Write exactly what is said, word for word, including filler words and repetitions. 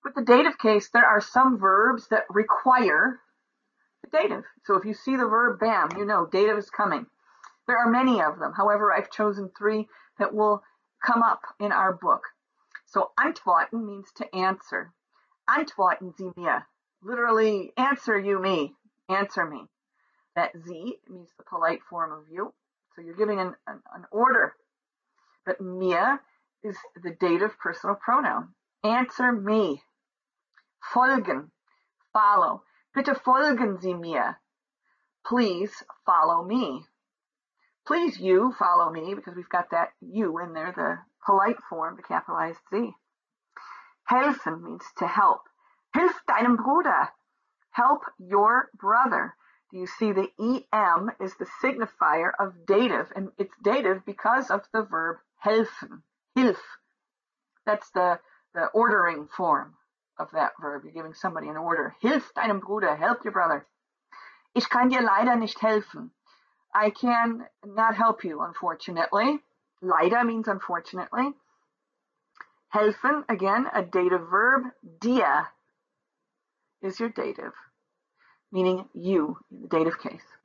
With the dative case, there are some verbs that require the dative. So if you see the verb, bam, you know dative is coming. There are many of them. However, I've chosen three that will come up in our book. So antworten means to answer. Antworten Sie mir. Literally, answer you me. Answer me. That Sie means the polite form of you. So you're giving an, an, an order. But mir is the dative personal pronoun. Answer me. Folgen. Follow. Bitte folgen Sie mir. Please follow me. Please you follow me, because we've got that you in there, the polite form, the capitalized Z. Helfen means to help. Hilf deinem Bruder. Help your brother. Do you see the em is the signifier of dative, and it's dative because of the verb helfen. Hilf. That's the, the ordering form of that verb. You're giving somebody an order. Hilf deinem Bruder. Help your brother. Ich kann dir leider nicht helfen. I can not help you, unfortunately. Leider means unfortunately. Helfen, again, a dative verb. Dir is your dative, meaning you, in the dative case.